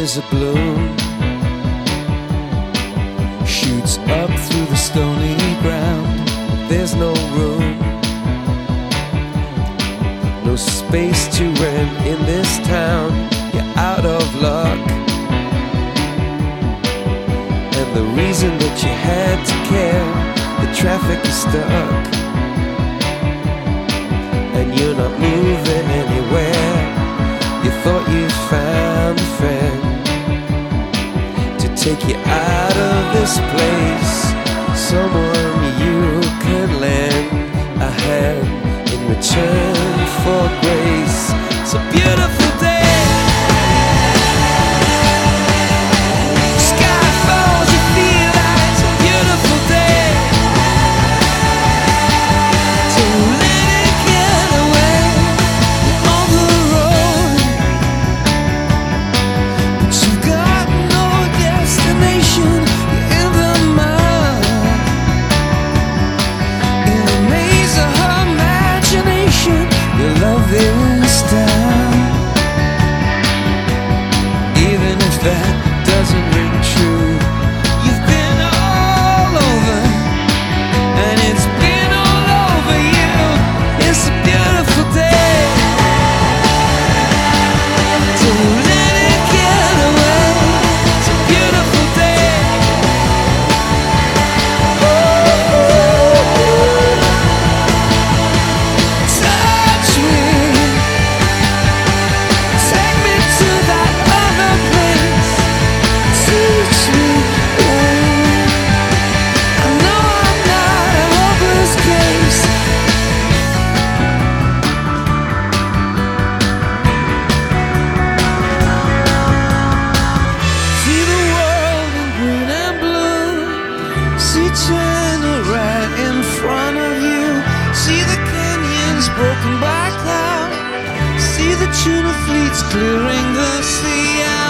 there's a bloom shoots up through the stony ground. There's no room, no space to rent in this town. You're out of luck, and the reason that you had to care, the traffic is stuck, and you're not moving anywhere. You thought you found a friend to take you out of this place, someone you can lend a hand in return for grace. It's a beautiful day. Sky falls, you feel like it's a beautiful day. So let it get away on the road, but you've got no destination. You're in the mud, in a maze of her imagination. Your love is down, even if that doesn't ring true. You've been all over, and it's been all over you. It's a beautiful day. Don't let it get away. It's a beautiful day. Touch me, take me to that other place. Teach me, I know I'm not a hopeless case. See the world in green and blue. See China right in front of you. See the canyons broken by cloud. See the tuna fleets clearing the sea out.